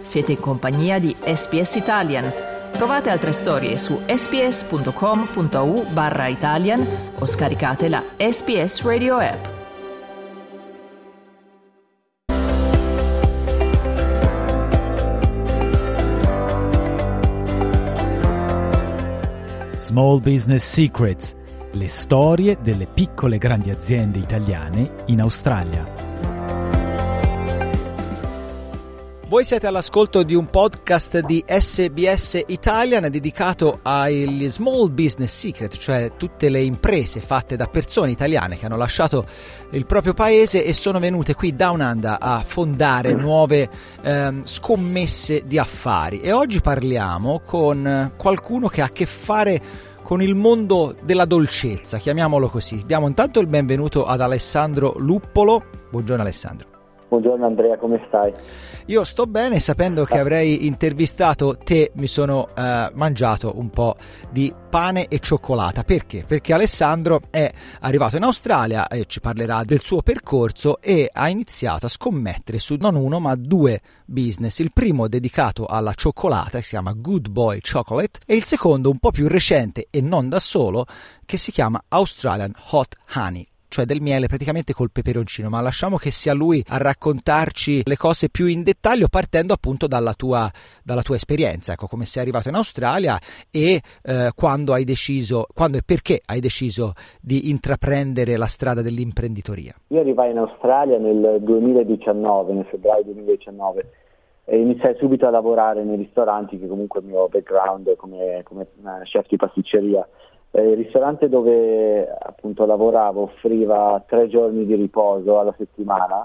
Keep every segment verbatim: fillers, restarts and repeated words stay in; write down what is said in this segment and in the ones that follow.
Siete in compagnia di S B S Italian. Trovate altre storie su sbs.com.au barra Italian o scaricate la S B S Radio app. Small Business Secrets, le storie delle piccole e grandi aziende italiane in Australia. Voi siete all'ascolto di un podcast di S B S Italian dedicato agli Small Business Secret, cioè tutte le imprese fatte da persone italiane che hanno lasciato il proprio paese e sono venute qui down under a fondare nuove ehm, scommesse di affari. E oggi parliamo con qualcuno che ha a che fare con il mondo della dolcezza, chiamiamolo così. Diamo intanto il benvenuto ad Alessandro Luppolo. Buongiorno Alessandro. Buongiorno Andrea, come stai? Io sto bene, sapendo che avrei intervistato te mi sono eh, mangiato un po' di pane e cioccolata. Perché? Perché Alessandro è arrivato in Australia e ci parlerà del suo percorso e ha iniziato a scommettere su non uno ma due business. Il primo dedicato alla cioccolata, che si chiama Good Boy Chocolate, e il secondo un po' più recente e non da solo, che si chiama Australian Hot Honey, cioè del miele praticamente col peperoncino, ma lasciamo che sia lui a raccontarci le cose più in dettaglio, partendo appunto dalla tua, dalla tua esperienza, ecco, come sei arrivato in Australia e eh, quando hai deciso, quando e perché hai deciso di intraprendere la strada dell'imprenditoria. Io arrivai in Australia nel duemiladiciannove, nel febbraio duemiladiciannove, e iniziai subito a lavorare nei ristoranti, che comunque è il mio background come, come chef di pasticceria. Il ristorante dove appunto lavoravo offriva tre giorni di riposo alla settimana,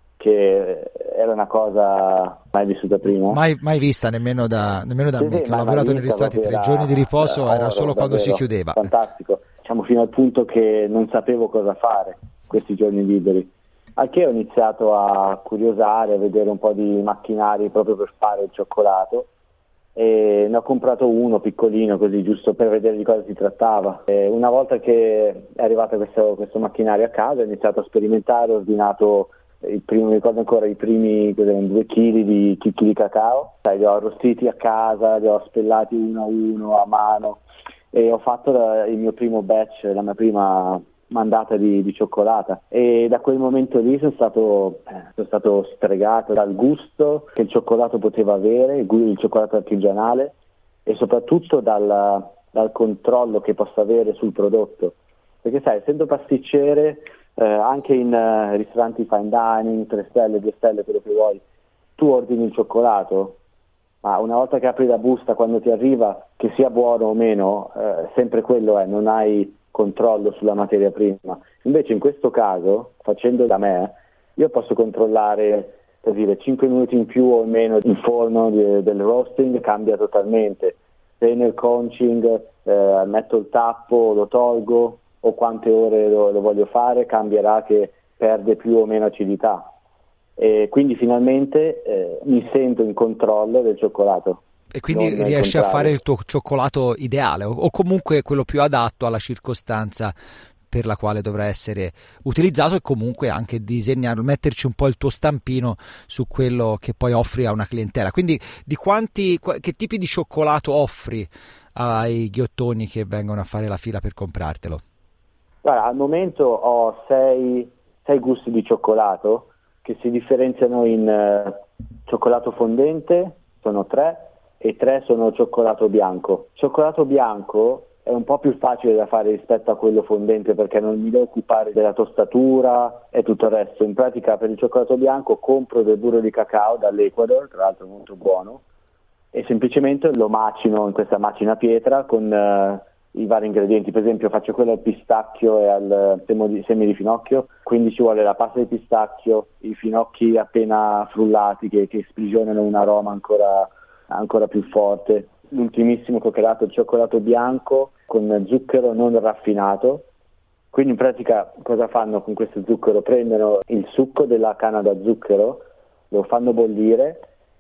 che era una cosa mai vissuta prima. Mai, mai vista nemmeno da, nemmeno da sì, me, sì, che ho lavorato nei ristoranti, tre giorni di riposo era, era solo quando si chiudeva. Fantastico, diciamo fino al punto che non sapevo cosa fare questi giorni liberi. Al che ho iniziato a curiosare, a vedere un po' di macchinari proprio per fare il cioccolato. E ne ho comprato uno piccolino così, giusto per vedere di cosa si trattava. E una volta che è arrivato questo, questo macchinario a casa, ho iniziato a sperimentare, ho ordinato il primo, mi ricordo ancora i primi due chili di chicchi di cacao, cioè, li ho arrostiti a casa, li ho spellati uno a uno a mano e ho fatto la, il mio primo batch, la mia prima mandata di, di cioccolata, e da quel momento lì sono stato, eh, sono stato stregato dal gusto che il cioccolato poteva avere, il, il cioccolato artigianale, e soprattutto dal, dal controllo che possa avere sul prodotto, perché sai, essendo pasticcere eh, anche in uh, ristoranti fine dining, tre stelle, due stelle, quello che vuoi, tu ordini il cioccolato, ma una volta che apri la busta, quando ti arriva, che sia buono o meno, eh, sempre quello è, non hai controllo sulla materia prima. Invece in questo caso, facendo da me, io posso controllare, per dire, cinque minuti in più o meno il forno di, del roasting cambia totalmente. Se nel conching eh, metto il tappo, lo tolgo, o quante ore lo, lo voglio fare, cambierà che perde più o meno acidità. E quindi finalmente eh, mi sento in controllo del cioccolato. E quindi non riesci a fare il tuo cioccolato ideale o comunque quello più adatto alla circostanza per la quale dovrà essere utilizzato, e comunque anche disegnarlo, metterci un po' il tuo stampino su quello che poi offri a una clientela. Quindi di quanti, che tipi di cioccolato offri ai ghiottoni che vengono a fare la fila per comprartelo? Guarda, al momento ho sei, sei gusti di cioccolato che si differenziano in uh, cioccolato fondente, sono tre, e tre sono cioccolato bianco. Cioccolato bianco è un po' più facile da fare rispetto a quello fondente, perché non mi devo occupare della tostatura e tutto il resto. In pratica per il cioccolato bianco compro del burro di cacao dall'Ecuador, tra l'altro molto buono, e semplicemente lo macino in questa macina pietra con uh, i vari ingredienti. Per esempio faccio quello al pistacchio e al semi di finocchio, quindi ci vuole la pasta di pistacchio, i finocchi appena frullati che, che sprigionano un aroma ancora ancora più forte. L'ultimissimo che ho creato, il cioccolato bianco con zucchero non raffinato. Quindi in pratica cosa fanno con questo zucchero? Prendono il succo della canna da zucchero, lo fanno bollire,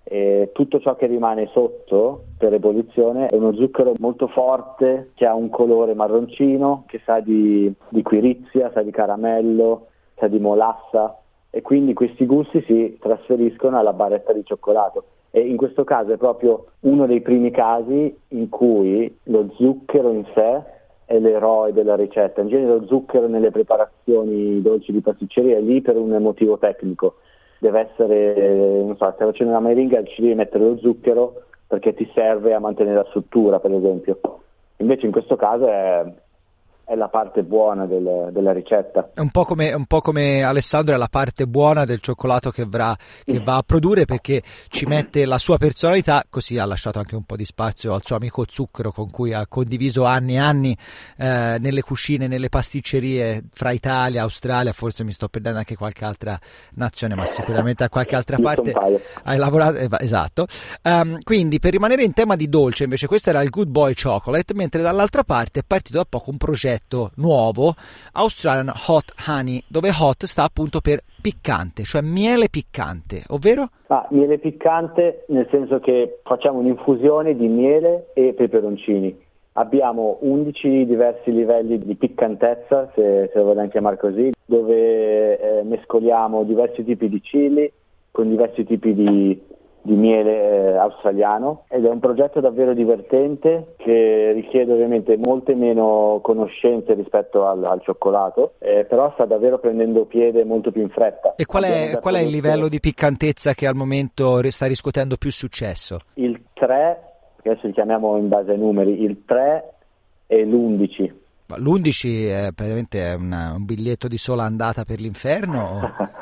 e tutto ciò che rimane sotto per ebollizione è uno zucchero molto forte che ha un colore marroncino, che sa di, di quirizia, sa di caramello, sa di molassa, e quindi questi gusti si trasferiscono alla barretta di cioccolato. E in questo caso è proprio uno dei primi casi in cui lo zucchero in sé è l'eroe della ricetta. In genere lo zucchero nelle preparazioni dolci di pasticceria è lì per un motivo tecnico. Deve essere, non so, stai facendo una meringa, ci devi mettere lo zucchero perché ti serve a mantenere la struttura, per esempio. Invece in questo caso è, è la parte buona del, della ricetta. È un po' come, un po' come Alessandro è la parte buona del cioccolato che, avrà, che va a produrre, perché ci mette la sua personalità, così ha lasciato anche un po' di spazio al suo amico zucchero con cui ha condiviso anni e anni eh, nelle cucine, nelle pasticcerie fra Italia, Australia, forse mi sto perdendo anche qualche altra nazione, ma sicuramente a qualche altra parte hai lavorato, eh, esatto. Um, quindi per rimanere in tema di dolce, invece questo era il Good Boy Chocolate, mentre dall'altra parte è partito da poco un progetto nuovo, Australian Hot Honey, dove hot sta appunto per piccante, cioè miele piccante, ovvero? Ah, miele piccante nel senso che facciamo un'infusione di miele e peperoncini. Abbiamo undici diversi livelli di piccantezza, se, se lo vogliamo chiamare così, dove eh, mescoliamo diversi tipi di chili con diversi tipi di di miele eh, australiano, ed è un progetto davvero divertente che richiede ovviamente molte meno conoscenze rispetto al, al cioccolato, eh, però sta davvero prendendo piede molto più in fretta. E qual è, qual è il livello di piccantezza che al momento sta riscuotendo più successo? Il tre, adesso li chiamiamo in base ai numeri, il tre e l'undici. L'undici è praticamente è una, un biglietto di sola andata per l'inferno?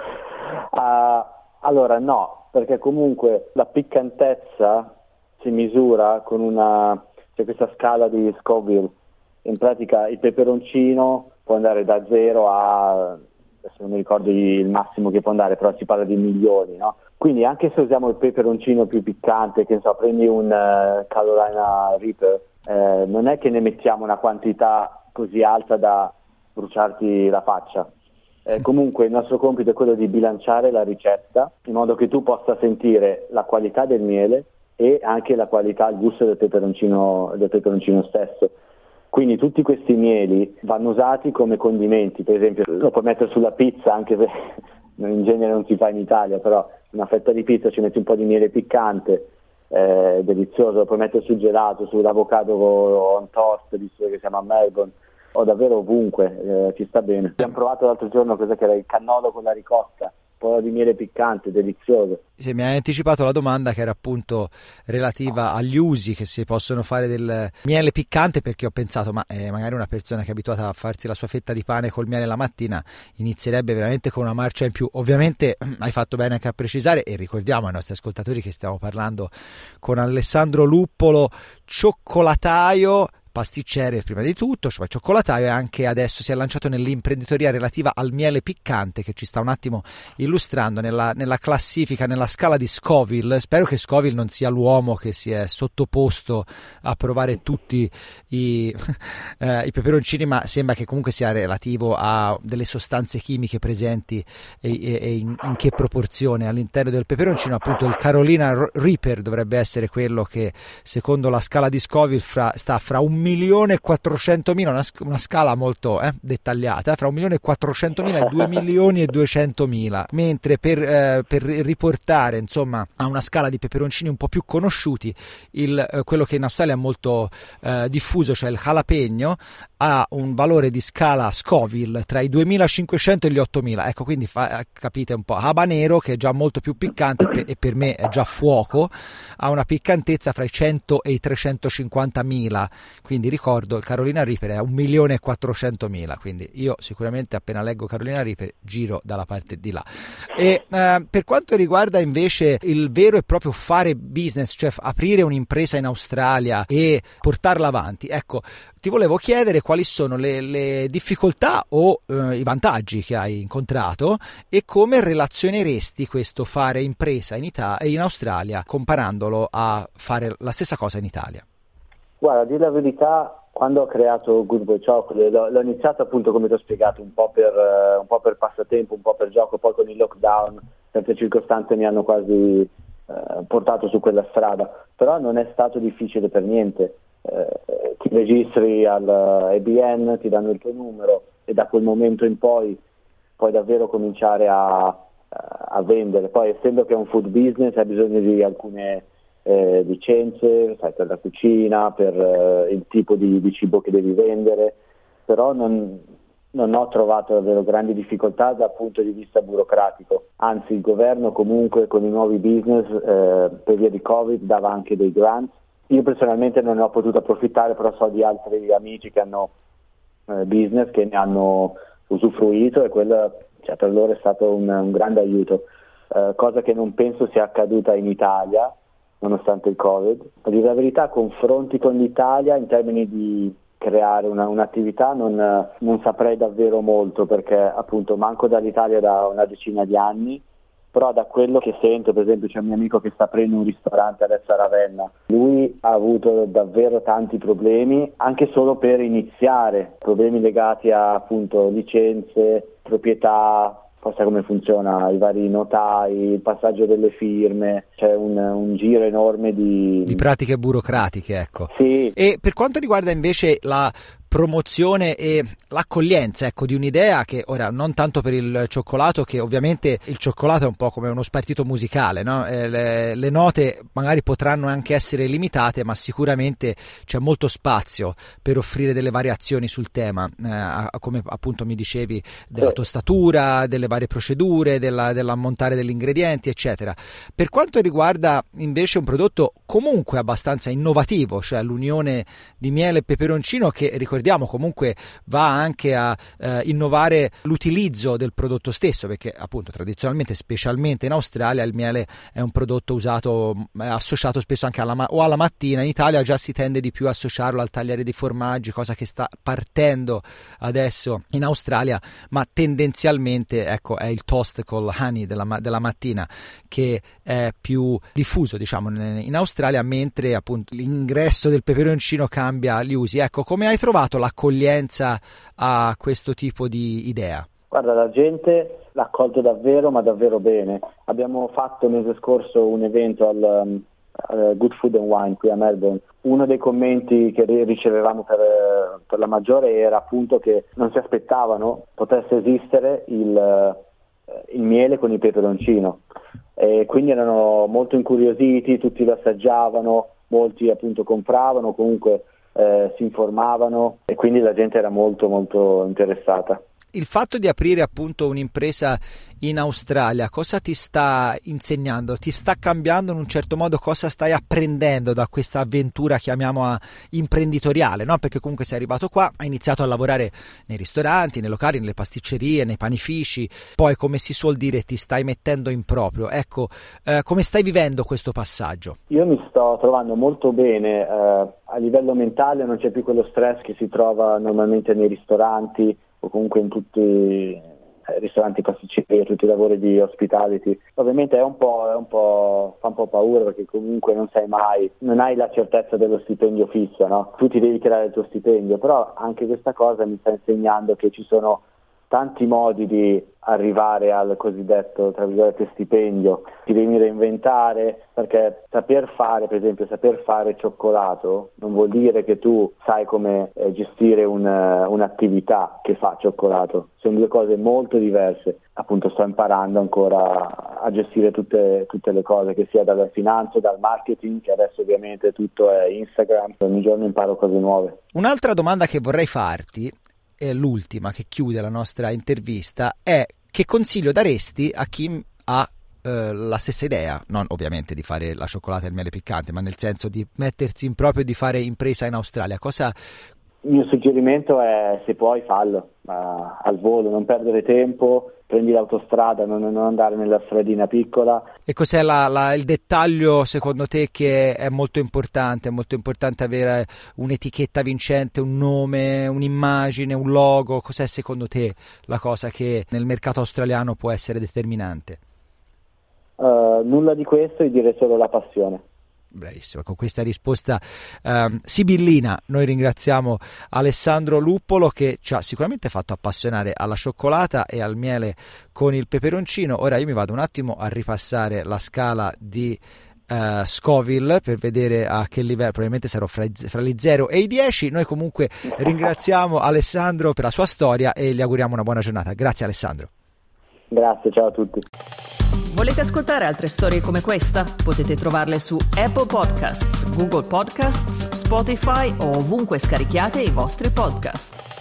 uh, allora no, perché comunque la piccantezza si misura con una, c'è questa scala di Scoville. In pratica il peperoncino può andare da zero a, adesso non mi ricordo il massimo che può andare, però si parla di milioni, no? Quindi anche se usiamo il peperoncino più piccante, che ne so, prendi un uh, Carolina Reaper, eh, non è che ne mettiamo una quantità così alta da bruciarti la faccia. Eh, comunque il nostro compito è quello di bilanciare la ricetta in modo che tu possa sentire la qualità del miele e anche la qualità, il gusto del peperoncino, del peperoncino stesso. Quindi tutti questi mieli vanno usati come condimenti, per esempio lo puoi mettere sulla pizza, anche se in genere non si fa in Italia, però una fetta di pizza ci metti un po' di miele piccante, eh, delizioso, lo puoi mettere sul gelato, sull'avocado on toast, visto che siamo a Melbourne, o davvero ovunque, eh, ci sta bene. Abbiamo provato l'altro giorno cosa che era il cannolo con la ricotta, un po' di miele piccante, delizioso. Sì, mi hai anticipato la domanda, che era appunto relativa agli usi che si possono fare del miele piccante, perché ho pensato ma eh, magari una persona che è abituata a farsi la sua fetta di pane col miele la mattina inizierebbe veramente con una marcia in più. Ovviamente hai fatto bene anche a precisare, e ricordiamo ai nostri ascoltatori che stiamo parlando con Alessandro Luppolo, cioccolataio, pasticcere prima di tutto, cioè cioccolataio, e anche adesso si è lanciato nell'imprenditoria relativa al miele piccante, che ci sta un attimo illustrando nella, nella classifica, nella scala di Scoville. Spero che Scoville non sia l'uomo che si è sottoposto a provare tutti i, eh, i peperoncini, ma sembra che comunque sia relativo a delle sostanze chimiche presenti e, e, e in, in che proporzione all'interno del peperoncino. Appunto il Carolina Reaper dovrebbe essere quello che secondo la scala di Scoville fra, sta fra un milione e quattrocentomila, una, una scala molto eh, dettagliata, fra un milione e quattrocentomila e due milioni e duecentomila, mentre per, eh, per riportare insomma a una scala di peperoncini un po' più conosciuti, il, eh, quello che in Australia è molto eh, diffuso, cioè il jalapeno, ha un valore di scala Scoville tra i duemilacinquecento e gli ottomila. Ecco, quindi fa, capite un po', habanero, che è già molto più piccante e per me è già fuoco, ha una piccantezza fra i cento e i trecentocinquantamila. Quindi ricordo, il Carolina Reaper è a un milione e quattrocentomila, quindi io sicuramente appena leggo Carolina Reaper giro dalla parte di là. E eh, per quanto riguarda invece il vero e proprio fare business, cioè aprire un'impresa in Australia e portarla avanti, ecco, ti volevo chiedere quali sono le, le difficoltà o eh, i vantaggi che hai incontrato e come relazioneresti questo fare impresa in Italia e in Australia comparandolo a fare la stessa cosa in Italia. Guarda, a dire la verità, quando ho creato Good Boy Chocolate l'ho, l'ho iniziato appunto, come ti ho spiegato, un po' per uh, un po' per passatempo, un po' per gioco. Poi con il lockdown certe circostanze mi hanno quasi uh, portato su quella strada, però non è stato difficile per niente. Uh, ti registri al A B N, ti danno il tuo numero e da quel momento in poi puoi davvero cominciare a, a vendere. Poi, essendo che è un food business, ha bisogno di alcune eh, licenze, sai, per la cucina, per eh, il tipo di, di cibo che devi vendere, però non, non ho trovato davvero grandi difficoltà dal punto di vista burocratico. Anzi, il governo comunque con i nuovi business eh, per via di Covid dava anche dei grants. Io personalmente non ne ho potuto approfittare, però so di altri amici che hanno eh, business che ne hanno usufruito, e quello, cioè, per loro è stato un, un grande aiuto, uh, cosa che non penso sia accaduta in Italia nonostante il Covid. A dire la verità, confronti con l'Italia in termini di creare una, un'attività non, non saprei davvero molto, perché appunto manco dall'Italia da una decina di anni, però da quello che sento, per esempio c'è un mio amico che sta aprendo un ristorante adesso a Ravenna, lui ha avuto davvero tanti problemi anche solo per iniziare, problemi legati a appunto licenze, proprietà, poi sai come funziona, i vari notai, il passaggio delle firme, c'è un, un giro enorme di... di pratiche burocratiche, ecco. Sì. E per quanto riguarda invece la promozione e l'accoglienza, ecco, di un'idea che ora non tanto per il cioccolato, che ovviamente il cioccolato è un po' come uno spartito musicale, no? Eh, le, le note magari potranno anche essere limitate, ma sicuramente c'è molto spazio per offrire delle variazioni sul tema, eh, come appunto mi dicevi della sì. tostatura, delle varie procedure, della, dell'ammontare degli ingredienti, eccetera. Per quanto riguarda invece un prodotto comunque abbastanza innovativo, cioè l'unione di miele e peperoncino, che ricordiamo comunque va anche a eh, innovare l'utilizzo del prodotto stesso, perché appunto tradizionalmente, specialmente in Australia, il miele è un prodotto usato, è associato spesso anche alla, o alla mattina. In Italia già si tende di più a associarlo al tagliare dei formaggi, cosa che sta partendo adesso in Australia, ma tendenzialmente ecco è il toast col honey della, della mattina che è più diffuso, diciamo, in Australia, mentre appunto l'ingresso del peperoncino cambia gli usi. Ecco, come hai trovato l'accoglienza a questo tipo di idea? Guarda, la gente l'ha accolto davvero, ma davvero bene. Abbiamo fatto il mese scorso un evento al, um, al Good Food and Wine qui a Melbourne. Uno dei commenti che ricevevamo per, per la maggiore era appunto che non si aspettavano potesse esistere il, il miele con il peperoncino, e quindi erano molto incuriositi, tutti lo assaggiavano, molti appunto compravano, comunque Eh, si informavano, e quindi la gente era molto molto interessata. Il fatto di aprire appunto un'impresa in Australia, cosa ti sta insegnando? Ti sta cambiando in un certo modo? Cosa stai apprendendo da questa avventura, chiamiamola imprenditoriale, no? Perché comunque sei arrivato qua, hai iniziato a lavorare nei ristoranti, nei locali, nelle pasticcerie, nei panifici, poi, come si suol dire, ti stai mettendo in proprio. Ecco, eh, come stai vivendo questo passaggio? Io mi sto trovando molto bene, eh, a livello mentale non c'è più quello stress che si trova normalmente nei ristoranti o comunque in tutti i ristoranti, pasticcerie, tutti i lavori di hospitality. Ovviamente è un po', è un po', fa un po' paura, perché comunque non sai mai, non hai la certezza dello stipendio fisso, no? Tu ti devi creare il tuo stipendio, però anche questa cosa mi sta insegnando che ci sono tanti modi di arrivare al cosiddetto, tra virgolette, stipendio. Ti devi reinventare, perché saper fare, per esempio, saper fare cioccolato non vuol dire che tu sai come eh, gestire un, uh, un'attività che fa cioccolato. Sono due cose molto diverse. Appunto sto imparando ancora a gestire tutte, tutte le cose, che sia dalle finanze, dal marketing, che adesso ovviamente tutto è Instagram. Ogni giorno imparo cose nuove. Un'altra domanda che vorrei farti, è l'ultima che chiude la nostra intervista, è: che consiglio daresti a chi ha eh, la stessa idea, non ovviamente di fare la cioccolata e il miele piccante, ma nel senso di mettersi in proprio e di fare impresa in Australia? Cosa... Il mio suggerimento è: se puoi fallo, uh, al volo, non perdere tempo, prendi l'autostrada, non, non andare nella stradina piccola. E cos'è la, la, il dettaglio secondo te che è molto importante? È molto importante avere un'etichetta vincente, un nome, un'immagine, un logo? Cos'è secondo te la cosa che nel mercato australiano può essere determinante? Uh, nulla di questo, io direi solo la passione. Bravissimo, con questa risposta um, sibillina noi ringraziamo Alessandro Luppolo, che ci ha sicuramente fatto appassionare alla cioccolata e al miele con il peperoncino. Ora io mi vado un attimo a ripassare la scala di uh, Scoville per vedere a che livello, probabilmente sarò fra, fra gli zero e i dieci. Noi comunque ringraziamo Alessandro per la sua storia e gli auguriamo una buona giornata. Grazie Alessandro. Grazie, ciao a tutti. Volete ascoltare altre storie come questa? Potete trovarle su Apple Podcasts, Google Podcasts, Spotify o ovunque scarichiate i vostri podcast.